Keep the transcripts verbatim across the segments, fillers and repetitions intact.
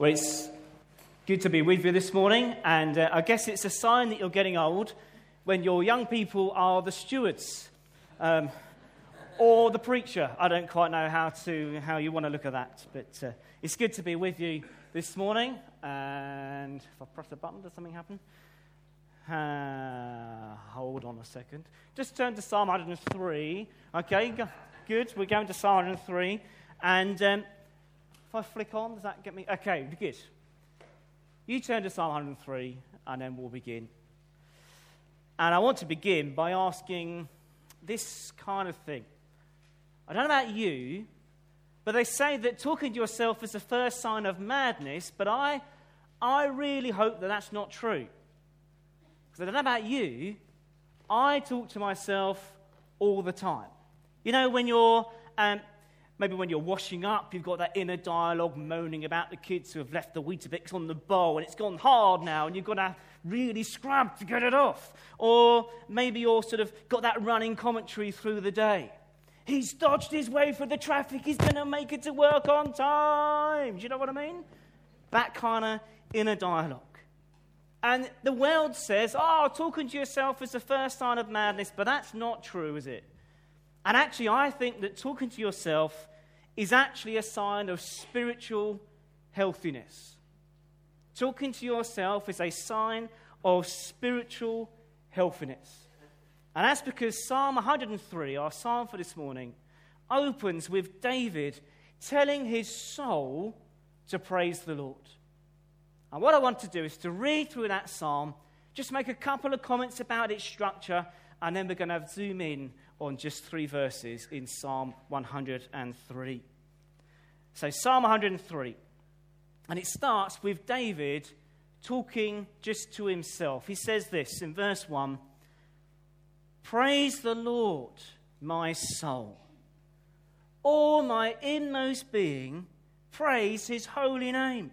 Well, it's good to be with you this morning, and uh, I guess it's a sign that you're getting old when your young people are the stewards um, or the preacher. I don't quite know how to how you want to look at that, but uh, it's good to be with you this morning. And if I press the button, does something happen? Uh, hold on a second. Just turn to Psalm one hundred three. Okay, go, good. We're going to Psalm one hundred three, and um, if I flick on, does that get me? Okay, good. You turn to Psalm one hundred three, and then we'll begin. And I want to begin by asking this kind of thing. I don't know about you, but they say that talking to yourself is the first sign of madness, but I, I really hope that that's not true. Because I don't know about you, I talk to myself all the time. You know, when you're... Um, Maybe when you're washing up, you've got that inner dialogue moaning about the kids who have left the Weetabix on the bowl and it's gone hard now and you've got to really scrub to get it off. Or maybe you're sort of got that running commentary through the day. He's dodged his way through the traffic. He's going to make it to work on time. Do you know what I mean? That kind of inner dialogue. And the world says, oh, talking to yourself is the first sign of madness, but that's not true, is it? And actually, I think that talking to yourself is actually a sign of spiritual healthiness. Talking to yourself is a sign of spiritual healthiness. And that's because Psalm one hundred three, our psalm for this morning, opens with David telling his soul to praise the Lord. And what I want to do is to read through that psalm, just make a couple of comments about its structure, and then we're going to zoom in on just three verses in Psalm one hundred three. So Psalm one hundred three, and it starts with David talking just to himself. He says this in verse one, "Praise the Lord, my soul. All my inmost being, praise his holy name.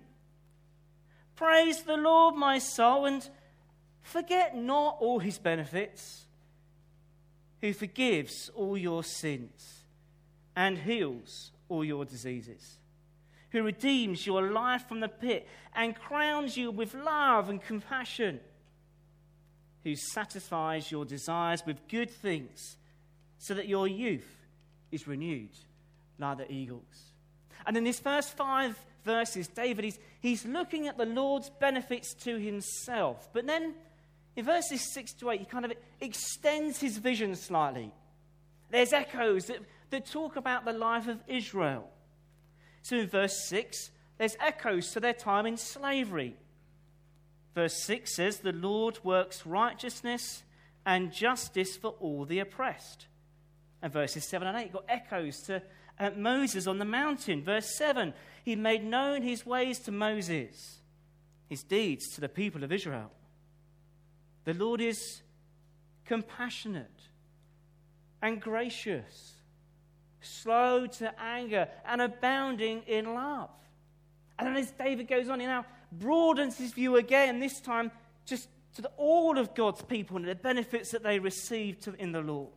Praise the Lord, my soul, and forget not all his benefits, who forgives all your sins and heals all your diseases, who redeems your life from the pit and crowns you with love and compassion, who satisfies your desires with good things so that your youth is renewed like the eagles." And in these first five verses, David, he's, he's looking at the Lord's benefits to himself. But then in verses six to eight, he kind of extends his vision slightly. There's echoes that, that talk about the life of Israel. So in verse six, there's echoes to their time in slavery. Verse six says, "The Lord works righteousness and justice for all the oppressed." And verses seven and eight got echoes to uh, Moses on the mountain. Verse seven, "He made known his ways to Moses, his deeds to the people of Israel." The Lord is compassionate and gracious, slow to anger and abounding in love. And then as David goes on, he now broadens his view again, this time just to the, all of God's people and the benefits that they receive to, in the Lord.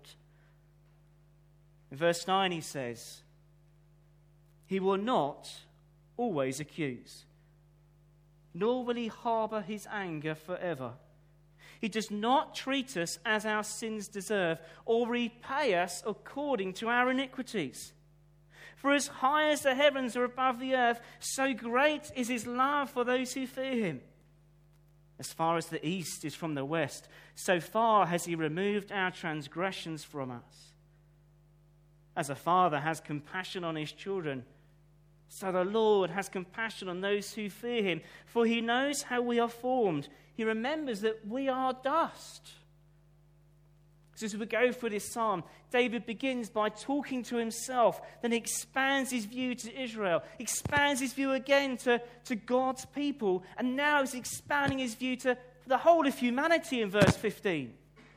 In verse nine he says, "He will not always accuse, nor will he harbor his anger forever. He does not treat us as our sins deserve, or repay us according to our iniquities. For as high as the heavens are above the earth, so great is his love for those who fear him. As far as the east is from the west, so far has he removed our transgressions from us. As a father has compassion on his children, so the Lord has compassion on those who fear him. For he knows how we are formed. He remembers that we are dust." So as we go through this psalm, David begins by talking to himself. Then he expands his view to Israel, expands his view again to, to God's people. And now he's expanding his view to the whole of humanity in verse fifteen.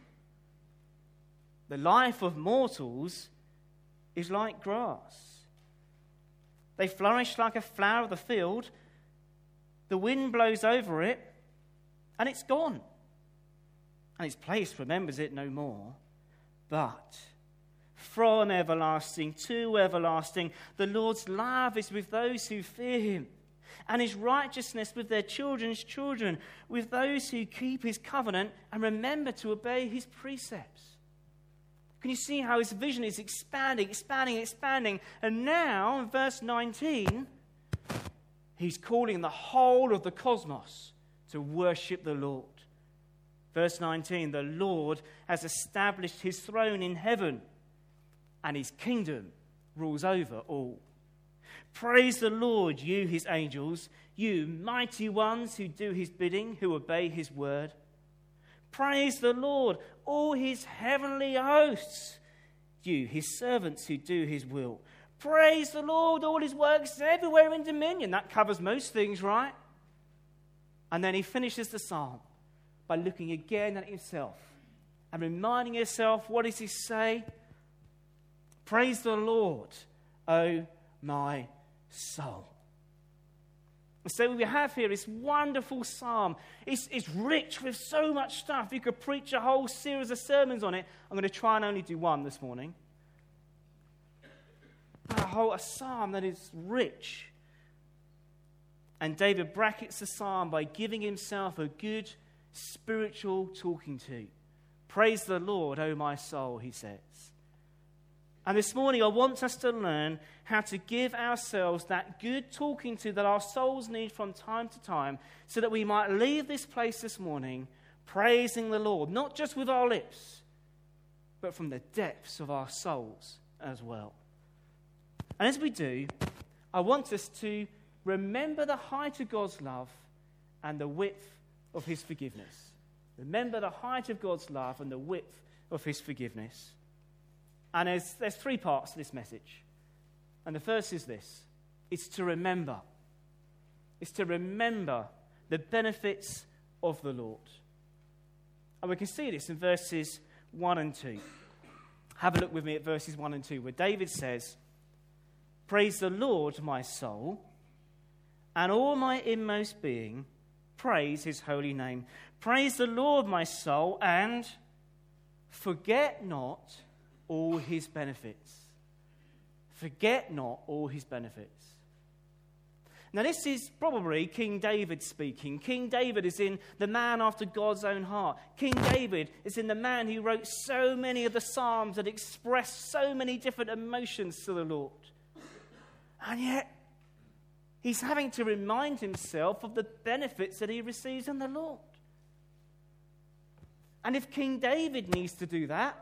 "The life of mortals is like grass. They flourish like a flower of the field. The wind blows over it, and it's gone, and its place remembers it no more. But from everlasting to everlasting, the Lord's love is with those who fear him, and his righteousness with their children's children, with those who keep his covenant and remember to obey his precepts. Can you see how his vision is expanding, expanding, expanding? And now, in verse nineteen, he's calling the whole of the cosmos to worship the Lord. Verse nineteen, the Lord has established his throne in heaven, and his kingdom rules over all. Praise the Lord, you his angels, you mighty ones who do his bidding, who obey his word. Praise the Lord, all his heavenly hosts, you his servants who do his will. Praise the Lord, all his works everywhere in dominion. That covers most things, right? And then he finishes the psalm by looking again at himself and reminding himself, what does he say? Praise the Lord, O my soul. So we have here this wonderful psalm. It's, it's rich with so much stuff. You could preach a whole series of sermons on it. I'm going to try and only do one this morning. A whole a psalm that is rich. And David brackets the psalm by giving himself a good spiritual talking to. Praise the Lord, O my soul, he says. And this morning I want us to learn how to give ourselves that good talking to that our souls need from time to time, so that we might leave this place this morning praising the Lord, not just with our lips, but from the depths of our souls as well. And as we do, I want us to remember the height of God's love and the width of his forgiveness. Remember the height of God's love and the width of his forgiveness. And there's, there's three parts to this message. And the first is this. It's to remember. It's to remember the benefits of the Lord. And we can see this in verses one and two. Have a look with me at verses one and two, where David says, Praise the Lord, my soul, and all my inmost being, praise his holy name. Praise the Lord, my soul, and forget not all his benefits. Forget not all his benefits. Now this is probably King David speaking. King David is in the man after God's own heart. King David is in the man who wrote so many of the Psalms that express so many different emotions to the Lord. And yet, he's having to remind himself of the benefits that he receives in the Lord. And if King David needs to do that,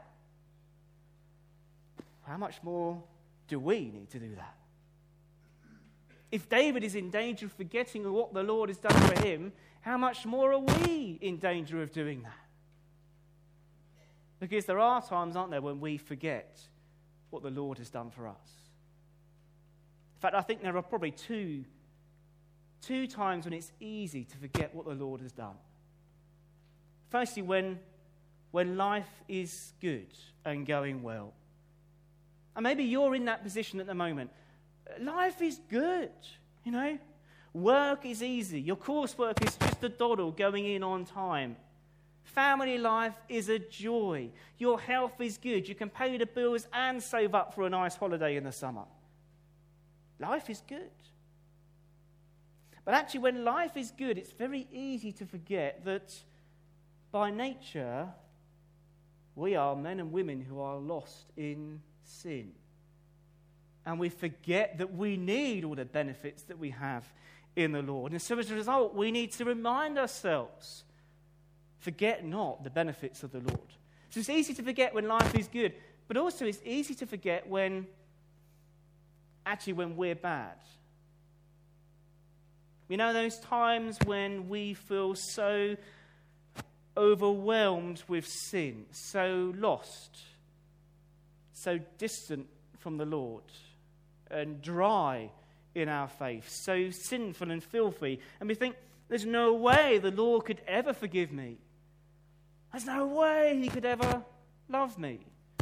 how much more do we need to do that? If David is in danger of forgetting what the Lord has done for him, how much more are we in danger of doing that? Because there are times, aren't there, when we forget what the Lord has done for us. In fact, I think there are probably two, two times when it's easy to forget what the Lord has done. Firstly, when, when life is good and going well. And maybe you're in that position at the moment. Life is good, you know. Work is easy. Your coursework is just a doddle going in on time. Family life is a joy. Your health is good. You can pay the bills and save up for a nice holiday in the summer. Life is good. But actually, when life is good, it's very easy to forget that by nature, we are men and women who are lost in sin. And we forget that we need all the benefits that we have in the Lord. And so as a result, we need to remind ourselves, forget not the benefits of the Lord. So it's easy to forget when life is good, but also it's easy to forget when, actually when we're bad. You know, those times when we feel so overwhelmed with sin, so lost, so distant from the Lord, and dry in our faith, so sinful and filthy, and we think, there's no way the Lord could ever forgive me. There's no way he could ever love me.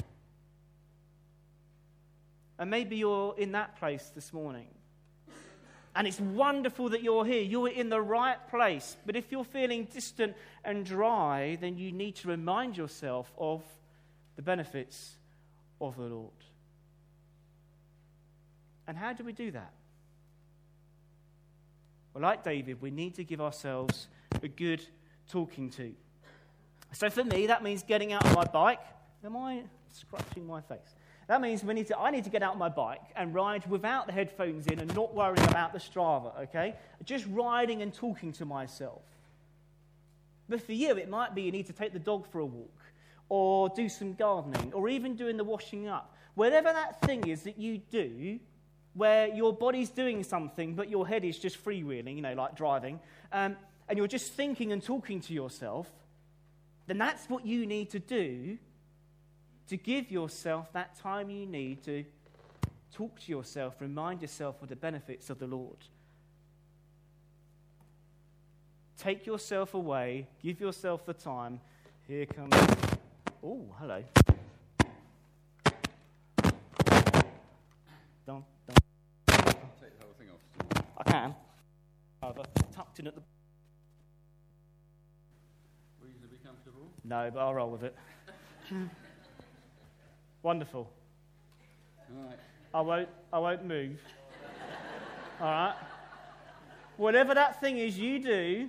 And maybe you're in that place this morning. And it's wonderful that you're here. You're in the right place. But if you're feeling distant and dry, then you need to remind yourself of the benefits of the Lord. And how do we do that? Well, like David, we need to give ourselves a good talking to. So for me, that means getting out on my bike. Am I scratching my face? That means we need to, I need to get out on my bike and ride without the headphones in and not worrying about the Strava, okay? Just riding and talking to myself. But for you, it might be you need to take the dog for a walk or do some gardening or even doing the washing up. Whatever that thing is that you do where your body's doing something but your head is just freewheeling, you know, like driving, um, and you're just thinking and talking to yourself, then that's what you need to do to give yourself that time you need to talk to yourself, remind yourself of the benefits of the Lord. Take yourself away, give yourself the time. Here comes... Oh, hello. Don't, don't. Take the whole thing off. I can. However, tucked in at the... Were you going to be comfortable? No, but I'll roll with it. Wonderful. All right. I won't, I won't move. All right? Whatever that thing is you do...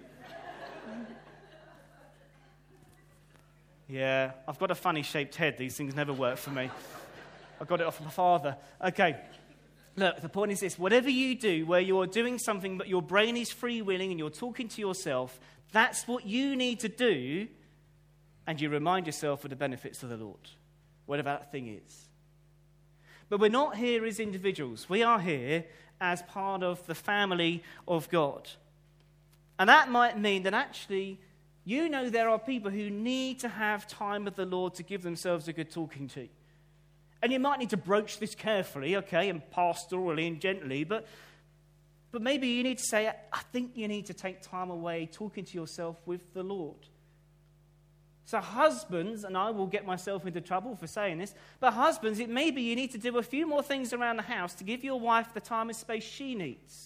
Yeah, I've got a funny-shaped head. These things never work for me. I got it off my father. Okay. Look, the point is this. Whatever you do where you're doing something but your brain is freewheeling and you're talking to yourself, that's what you need to do, and you remind yourself of the benefits of the Lord, whatever that thing is. But we're not here as individuals. We are here as part of the family of God. And that might mean that actually, you know there are people who need to have time with the Lord to give themselves a good talking to. And you might need to broach this carefully, okay, and pastorally and gently, but, but maybe you need to say, I think you need to take time away talking to yourself with the Lord. So husbands, and I will get myself into trouble for saying this, but husbands, it may be you need to do a few more things around the house to give your wife the time and space she needs.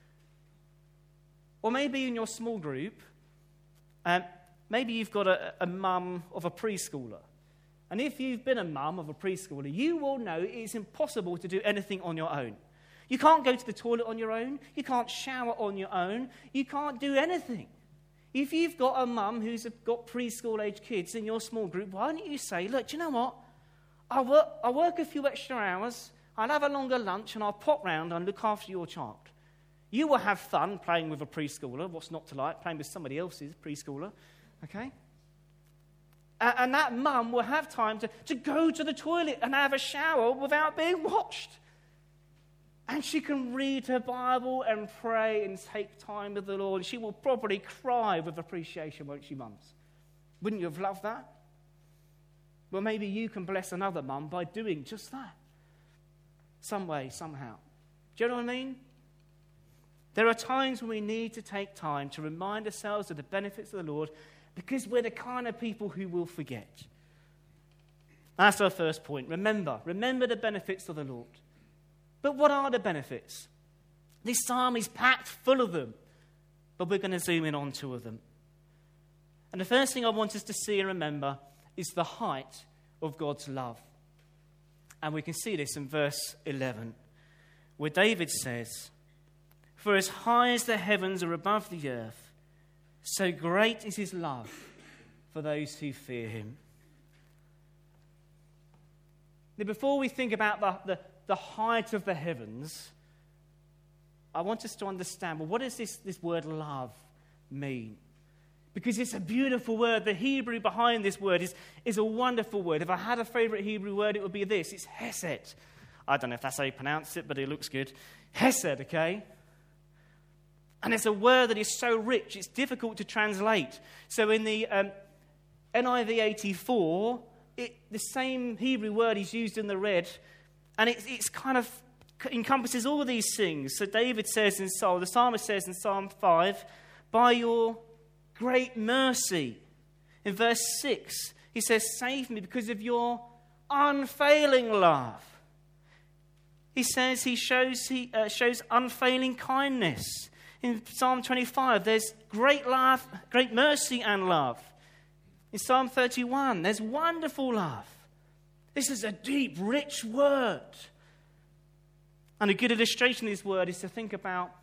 Or maybe in your small group, um, maybe you've got a, a mum of a preschooler. And if you've been a mum of a preschooler, you will know it's impossible to do anything on your own. You can't go to the toilet on your own. You can't shower on your own. You can't do anything. If you've got a mum who's got preschool-age kids in your small group, why don't you say, look, do you know what? I'll work, I'll work a few extra hours, I'll have a longer lunch, and I'll pop round and look after your child. You will have fun playing with a preschooler. What's not to like? Playing with somebody else's preschooler. Okay? And, and that mum will have time to, to go to the toilet and have a shower without being watched. And she can read her Bible and pray and take time with the Lord. She will probably cry with appreciation, won't she, mums? Wouldn't you have loved that? Well, maybe you can bless another mum by doing just that. Some way, somehow. Do you know what I mean? There are times when we need to take time to remind ourselves of the benefits of the Lord because we're the kind of people who will forget. That's our first point. Remember. Remember the benefits of the Lord. But what are the benefits? This psalm is packed full of them, but we're going to zoom in on two of them. And the first thing I want us to see and remember is the height of God's love. And we can see this in verse eleven, where David says, "For as high as the heavens are above the earth, so great is his love for those who fear him." Now, before we think about the, the, the height of the heavens, I want us to understand, well, what does this, this word love mean? Because it's a beautiful word. The Hebrew behind this word is, is a wonderful word. If I had a favorite Hebrew word, it would be this. It's hesed. I don't know if that's how you pronounce it, but it looks good. Hesed, okay? And it's a word that is so rich, it's difficult to translate. So in the um, N I V eighty-four, it, the same Hebrew word is used in the red, and it, it's kind of encompasses all these things. So David says in Psalm, the psalmist says in Psalm five, "By your great mercy." In verse six, he says, "Save me because of your unfailing love." He says he shows, he, uh, shows unfailing kindness. In Psalm twenty-five, there's great love, great mercy and love. In Psalm thirty-one, there's wonderful love. This is a deep, rich word. And a good illustration of this word is to think about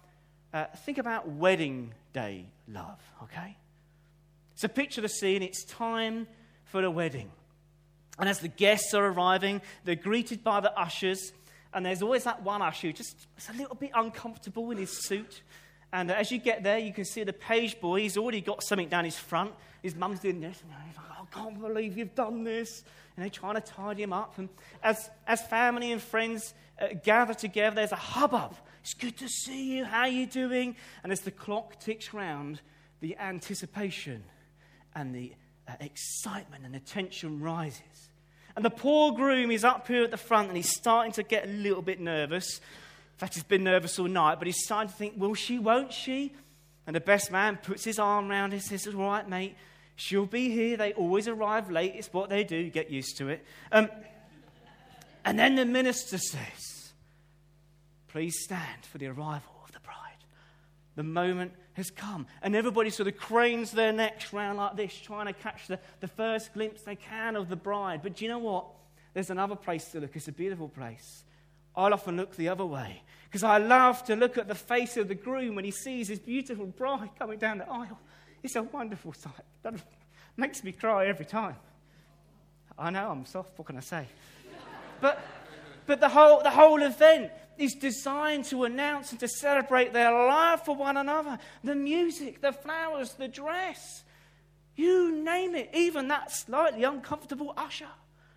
uh, think about wedding day love, okay? So picture the scene. It's time for the wedding. And as the guests are arriving, they're greeted by the ushers. And there's always that one usher who just is a little bit uncomfortable in his suit. And as you get there, you can see the page boy. He's already got something down his front. His mum's doing this. And he's like, oh, I can't believe you've done this. And they're trying to tidy him up. And as, as family and friends uh, gather together, there's a hubbub. It's good to see you. How are you doing? And as the clock ticks round, the anticipation and the uh, excitement and the tension rises. And the poor groom is up here at the front and he's starting to get a little bit nervous. In fact, he's been nervous all night, but he's starting to think, will she, won't she? And the best man puts his arm around him and says, all right, mate, she'll be here. They always arrive late. It's what they do. Get used to it. Um, and then the minister says, please stand for the arrival of the bride. The moment has come. And everybody sort of cranes their necks round like this, trying to catch the, the first glimpse they can of the bride. But do you know what? There's another place to look. It's a beautiful place. I'll often look the other way because I love to look at the face of the groom when he sees his beautiful bride coming down the aisle. It's a wonderful sight. That makes me cry every time. I know, I'm soft. What can I say? But, but the whole the whole event is designed to announce and to celebrate their love for one another. The music, the flowers, the dress. You name it. Even that slightly uncomfortable usher.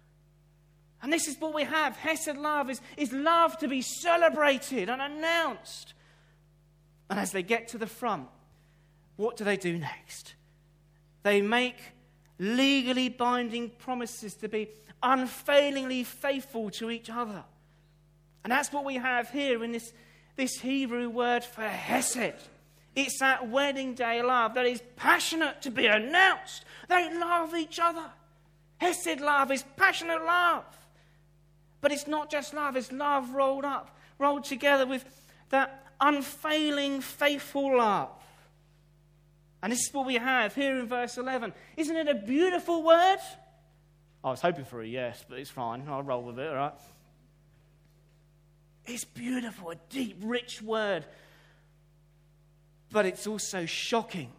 And this is what we have. Hesed love is, is love to be celebrated and announced. And as they get to the front, what do they do next? They make legally binding promises to be unfailingly faithful to each other. And that's what we have here in this, this Hebrew word for hesed. It's that wedding day love that is passionate to be announced. They love each other. Hesed love is passionate love. But it's not just love, it's love rolled up, rolled together with that unfailing, faithful love. And this is what we have here in verse eleven. Isn't it a beautiful word? I was hoping for a yes, but it's fine. I'll roll with it, all right? It's beautiful, a deep, rich word. But it's also shocking.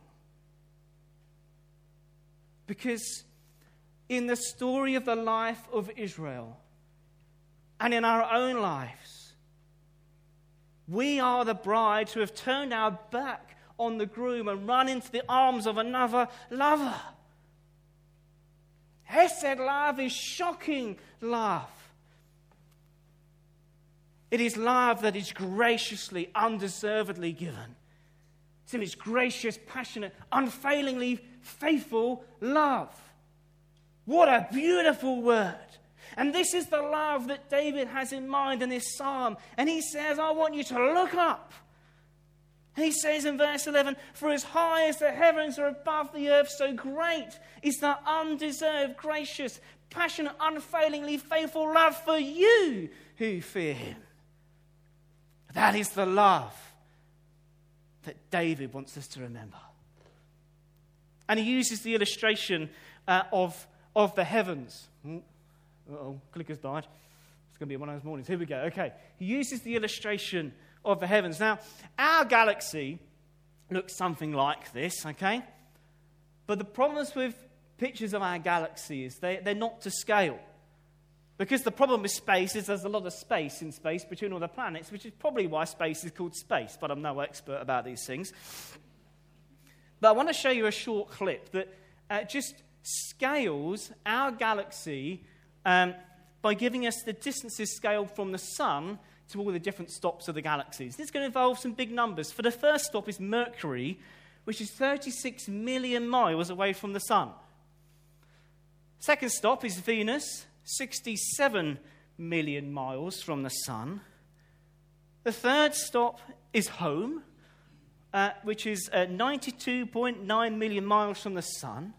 Because in the story of the life of Israel, and in our own lives, we are the bride who have turned our back on the groom and run into the arms of another lover. Hesed love is shocking love. It is love that is graciously, undeservedly given. It's in its gracious, passionate, unfailingly faithful love. What a beautiful word. And this is the love that David has in mind in this psalm. And he says, I want you to look up. And he says in verse eleven, for as high as the heavens are above the earth, so great is the undeserved, gracious, passionate, unfailingly faithful love for you who fear him. That is the love that David wants us to remember. And he uses the illustration uh, of, of the heavens. Uh-oh, clicker's died. It's going to be one of those mornings. Here we go. Okay. He uses the illustration of the heavens. Now, our galaxy looks something like this, okay? But the problems with pictures of our galaxy is they, they're not to scale. Because the problem with space is there's a lot of space in space between all the planets, which is probably why space is called space, but I'm no expert about these things. But I want to show you a short clip that uh, just scales our galaxy um, by giving us the distances scaled from the sun to all the different stops of the galaxies. This is going to involve some big numbers. For the first stop is Mercury, which is thirty-six million miles away from the sun. Second stop is Venus, sixty-seven million miles from the sun. The third stop is home, uh, which is uh, ninety-two point nine million miles from the sun.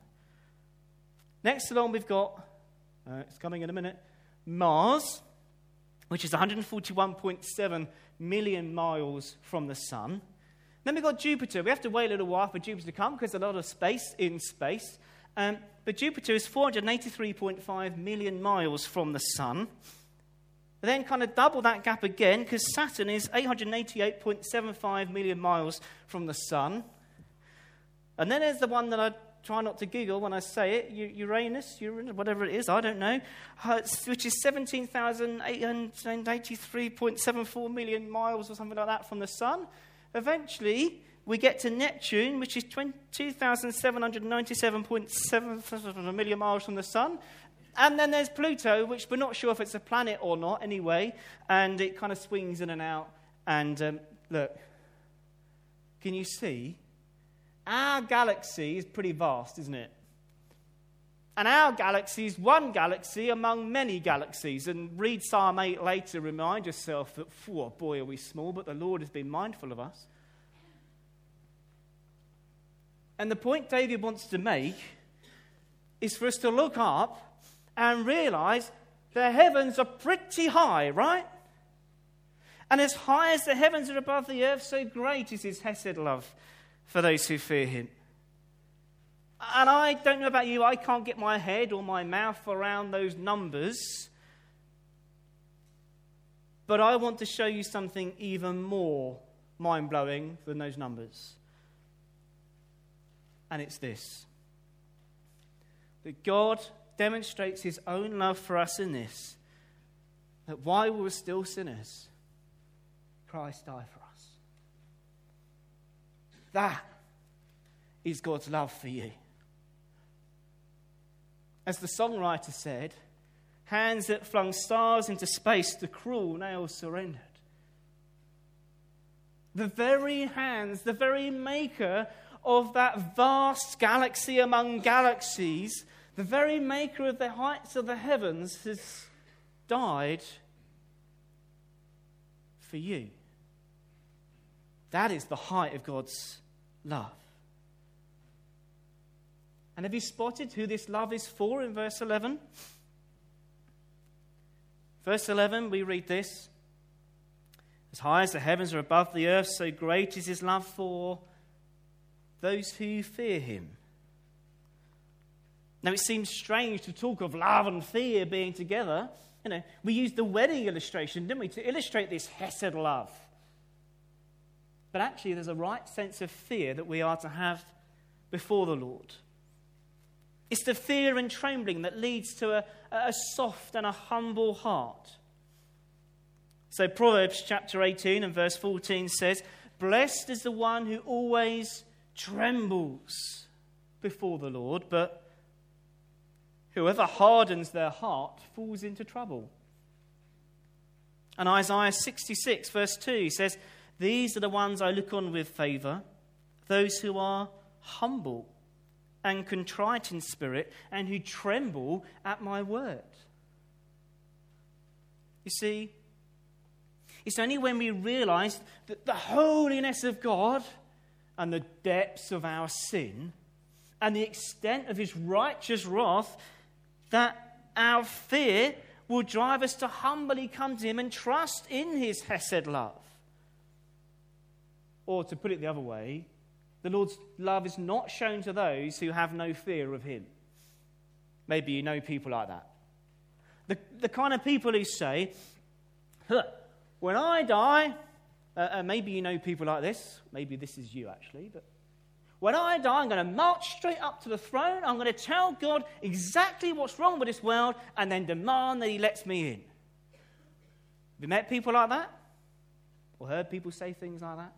Next along we've got, uh, it's coming in a minute, Mars, which is one hundred forty-one point seven million miles from the sun. Then we've got Jupiter. We have to wait a little while for Jupiter to come because there's a lot of space in space. Um, but Jupiter is four hundred eighty-three point five million miles from the sun. Then kind of double that gap again, because Saturn is eight hundred eighty-eight point seven five million miles from the sun. And then there's the one that I try not to giggle when I say it, Uranus, Uranus, whatever it is, I don't know, which is seventeen thousand eight hundred eighty-three point seven four million miles or something like that from the sun. Eventually, we get to Neptune, which is two thousand seven hundred ninety-seven point seven million miles from the sun. And then there's Pluto, which we're not sure if it's a planet or not anyway, and it kind of swings in and out. And um, look, can you see? Our galaxy is pretty vast, isn't it? And our galaxy is one galaxy among many galaxies. And read Psalm eight later, remind yourself that, oh boy, are we small, but the Lord has been mindful of us. And the point David wants to make is for us to look up and realize the heavens are pretty high, right? And as high as the heavens are above the earth, so great is his hesed love for those who fear him. And I don't know about you, I can't get my head or my mouth around those numbers. But I want to show you something even more mind-blowing than those numbers. And it's this: that God demonstrates his own love for us in this, that while we were still sinners, Christ died for us. That is God's love for you. As the songwriter said, hands that flung stars into space, the cruel nails surrendered. The very hands, the very maker of that vast galaxy among galaxies, the very maker of the heights of the heavens, has died for you. That is the height of God's love. And have you spotted who this love is for in verse eleven? Verse eleven, we read this: as high as the heavens are above the earth, so great is his love for those who fear him. Now, it seems strange to talk of love and fear being together. You know, we used the wedding illustration, didn't we, to illustrate this hesed love. But actually, there's a right sense of fear that we are to have before the Lord. It's the fear and trembling that leads to a, a soft and a humble heart. So Proverbs chapter eighteen and verse fourteen says, "Blessed is the one who always trembles before the Lord, but whoever hardens their heart falls into trouble." And Isaiah sixty-six verse two says, "These are the ones I look on with favour, those who are humble and contrite in spirit, and who tremble at my word." You see, it's only when we realise that the holiness of God and the depths of our sin and the extent of his righteous wrath that our fear will drive us to humbly come to him and trust in his hesed love. Or to put it the other way, the Lord's love is not shown to those who have no fear of him. Maybe you know people like that. The, the kind of people who say, huh, when I die, uh, uh, maybe you know people like this, maybe this is you actually, but when I die, I'm going to march straight up to the throne, I'm going to tell God exactly what's wrong with this world, and then demand that he lets me in. Have you met people like that? Or heard people say things like that?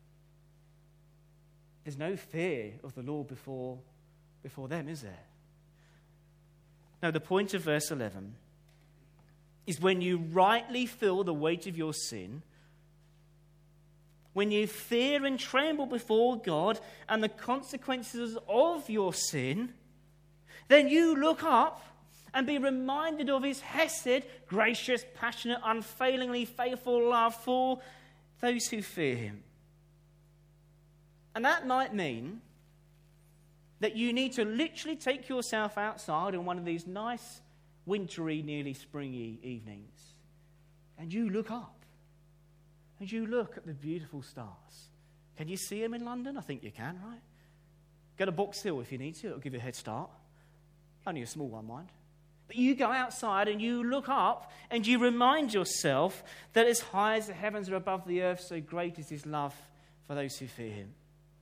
There's no fear of the Lord before, before them, is there? No, the point of verse eleven is when you rightly feel the weight of your sin, when you fear and tremble before God and the consequences of your sin, then you look up and be reminded of his hesed, gracious, passionate, unfailingly faithful love for those who fear him. And that might mean that you need to literally take yourself outside on one of these nice, wintry, nearly springy evenings, and you look up, and you look at the beautiful stars. Can you see them in London? I think you can, right? Go to Box Hill if you need to. It'll give you a head start. Only a small one, mind. But you go outside and you look up and you remind yourself that as high as the heavens are above the earth, so great is his love for those who fear him.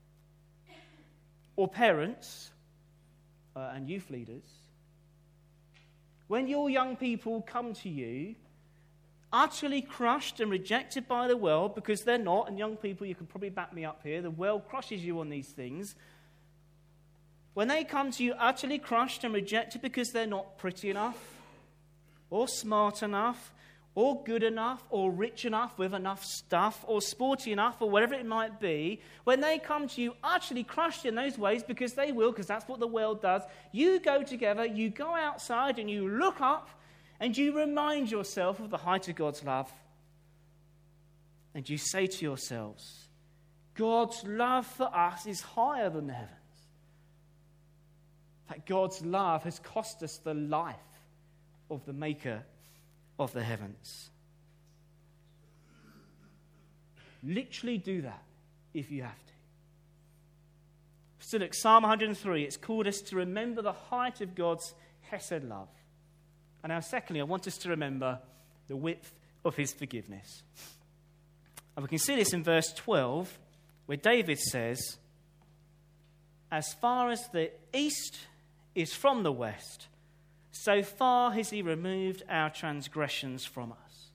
Or parents uh, and youth leaders, when your young people come to you utterly crushed and rejected by the world because they're not, and young people, you can probably back me up here, the world crushes you on these things. When they come to you utterly crushed and rejected because they're not pretty enough, or smart enough, or good enough, or rich enough with enough stuff, or sporty enough, or whatever it might be, when they come to you utterly crushed in those ways, because they will, because that's what the world does, you go together, you go outside, and you look up, and you remind yourself of the height of God's love. And you say to yourselves, God's love for us is higher than the heavens. That God's love has cost us the life of the maker of the heavens. Literally do that if you have to. So look, Psalm one hundred three, it's called us to remember the height of God's hesed love. And now secondly, I want us to remember the width of his forgiveness. And we can see this in verse twelve, where David says, as far as the east is from the west, so far has he removed our transgressions from us.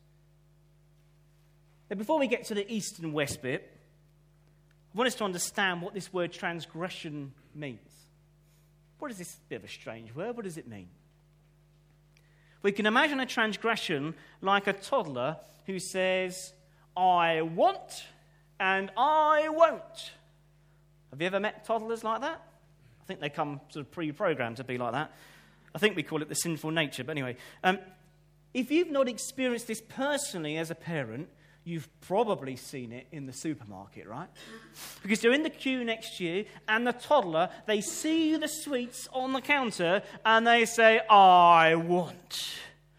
Now, before we get to the east and west bit, I want us to understand what this word transgression means. What is this bit of a strange word? What does it mean? We can imagine a transgression like a toddler who says, I want and I won't. Have you ever met toddlers like that? I think they come sort of pre-programmed to be like that. I think we call it the sinful nature. But anyway, um, if you've not experienced this personally as a parent, you've probably seen it in the supermarket, right? Because they're in the queue next to you, and the toddler, they see the sweets on the counter, and they say, I want.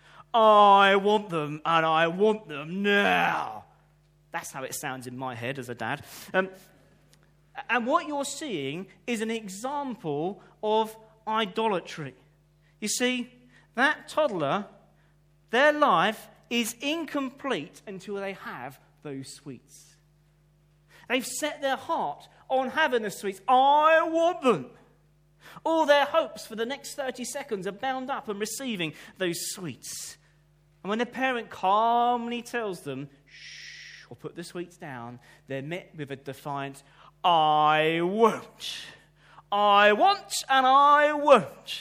I want them, and I want them now. That's how it sounds in my head as a dad. Um, and what you're seeing is an example of idolatry. You see, that toddler, their life is incomplete until they have those sweets. They've set their heart on having the sweets. I want them. All their hopes for the next thirty seconds are bound up in receiving those sweets. And when the parent calmly tells them, shh, or put the sweets down, they're met with a defiant, I won't. I want and I won't.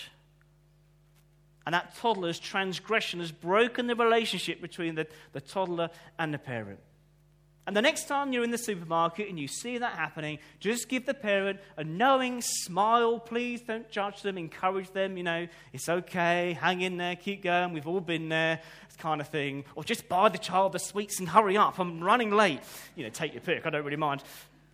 And that toddler's transgression has broken the relationship between the, the toddler and the parent. And the next time you're in the supermarket and you see that happening, just give the parent a knowing smile. Please don't judge them, encourage them, you know, it's okay, hang in there, keep going, we've all been there, kind of thing. Or just buy the child the sweets and hurry up, I'm running late. You know, take your pick, I don't really mind.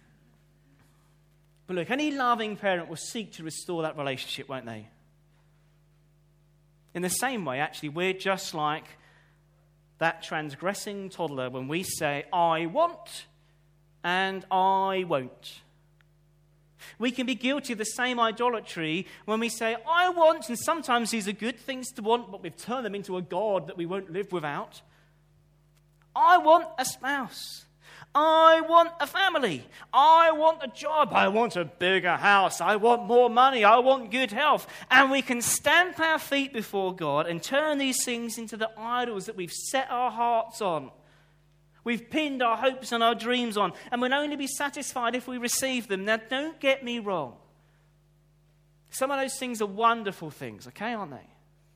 But look, any loving parent will seek to restore that relationship, won't they? In the same way, actually, we're just like that transgressing toddler when we say, I want and I won't. We can be guilty of the same idolatry when we say, I want, and sometimes these are good things to want, but we've turned them into a God that we won't live without. I want a spouse. I want a family. I want a job. I want a bigger house. I want more money. I want good health. And we can stamp our feet before God and turn these things into the idols that we've set our hearts on. We've pinned our hopes and our dreams on. And we'll only be satisfied if we receive them. Now, don't get me wrong. Some of those things are wonderful things, okay, aren't they?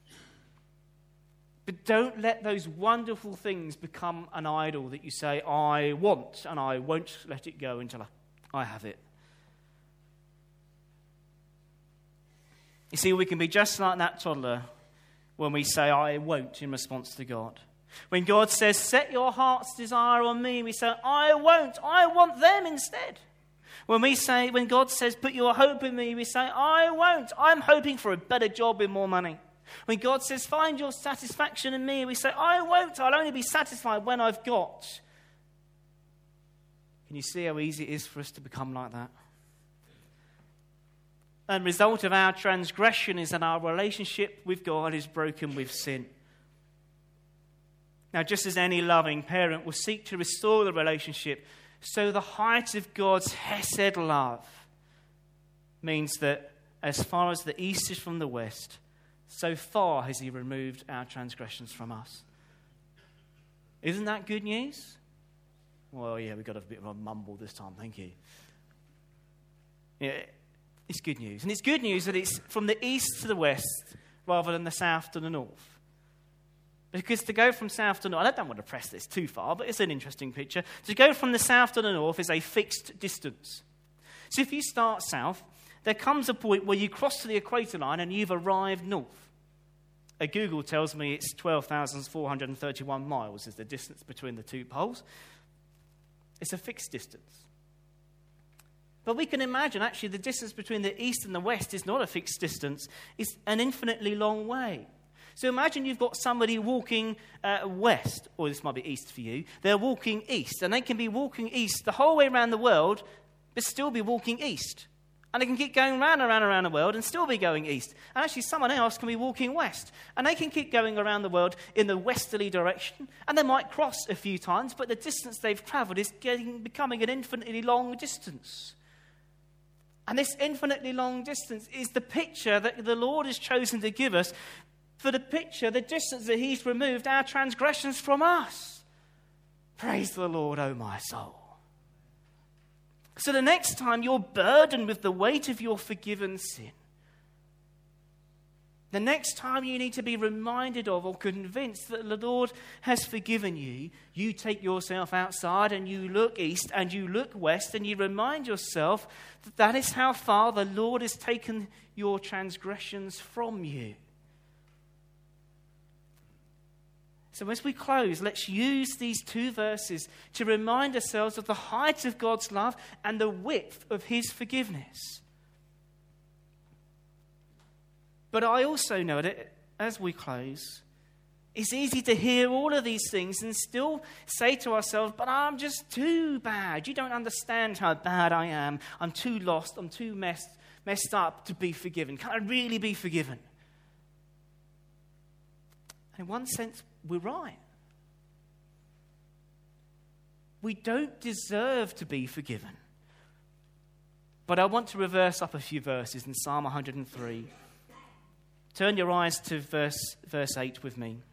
But don't let those wonderful things become an idol that you say, I want, and I won't let it go until I have it. You see, we can be just like that toddler when we say, I won't, in response to God. When God says, set your heart's desire on me, we say, I won't, I want them instead. When we say, when God says, put your hope in me, we say, I won't, I'm hoping for a better job with more money. When God says, find your satisfaction in me, we say, I won't, I'll only be satisfied when I've got. Can you see how easy it is for us to become like that? and result of our transgression is that our relationship with God is broken with sin. Now, just as any loving parent will seek to restore the relationship, so the height of God's hesed love means that as far as the east is from the west, so far has he removed our transgressions from us. Isn't that good news? Well, yeah, we've got a bit of a mumble this time, thank you. Yeah, it's good news. And it's good news that it's from the east to the west rather than the south to the north. Because to go from south to north, I don't want to press this too far, but it's an interesting picture. To go from the south to the north is a fixed distance. So if you start south, there comes a point where you cross to the equator line and you've arrived north. A Google tells me it's twelve thousand four hundred thirty-one miles is the distance between the two poles. It's a fixed distance. But we can imagine actually the distance between the east and the west is not a fixed distance. It's an infinitely long way. So imagine you've got somebody walking uh, west, or this might be east for you. They're walking east, and they can be walking east the whole way around the world, but still be walking east. And they can keep going round and round and around the world and still be going east. And actually someone else can be walking west. And they can keep going around the world in the westerly direction. And they might cross a few times, but the distance they've travelled is getting, becoming an infinitely long distance. And this infinitely long distance is the picture that the Lord has chosen to give us for the picture, the distance that he's removed our transgressions from us. Praise the Lord, O my soul. So the next time you're burdened with the weight of your forgiven sin, the next time you need to be reminded of or convinced that the Lord has forgiven you, you take yourself outside and you look east and you look west and you remind yourself that that is how far the Lord has taken your transgressions from you. So as we close, let's use these two verses to remind ourselves of the height of God's love and the width of his forgiveness. But I also know that as we close, it's easy to hear all of these things and still say to ourselves, but I'm just too bad. You don't understand how bad I am. I'm too lost. I'm too messed, messed up to be forgiven. Can I really be forgiven? In one sense, we're right. We don't deserve to be forgiven. But I want to reverse up a few verses in Psalm one hundred three. Turn your eyes to verse, verse eight with me,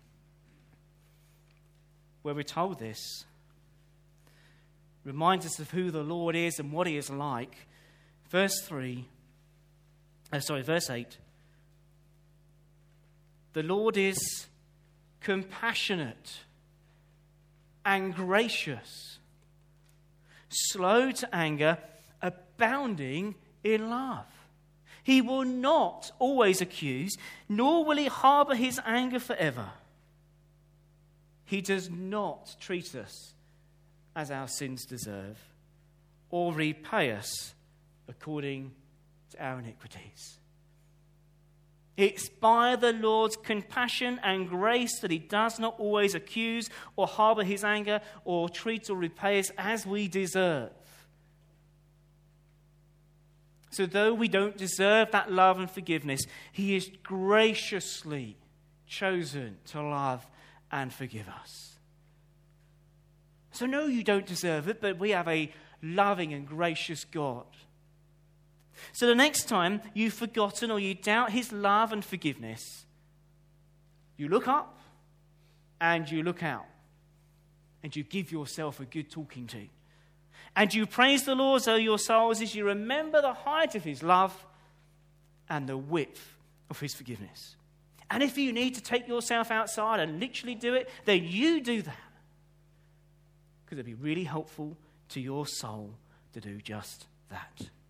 where we're told this. Reminds us of who the Lord is and what he is like. Verse three, oh, sorry, verse eight. The Lord is compassionate and gracious, slow to anger, abounding in love. He will not always accuse, nor will he harbor his anger forever. He does not treat us as our sins deserve, or repay us according to our iniquities. It's by the Lord's compassion and grace that he does not always accuse or harbor his anger or treat or repay us as we deserve. So though we don't deserve that love and forgiveness, he is graciously chosen to love and forgive us. So no, you don't deserve it, but we have a loving and gracious God. So the next time you've forgotten or you doubt his love and forgiveness, you look up and you look out and you give yourself a good talking to. And you praise the Lord, O your souls, as you remember the height of his love and the width of his forgiveness. And if you need to take yourself outside and literally do it, then you do that. Because it'd be really helpful to your soul to do just that.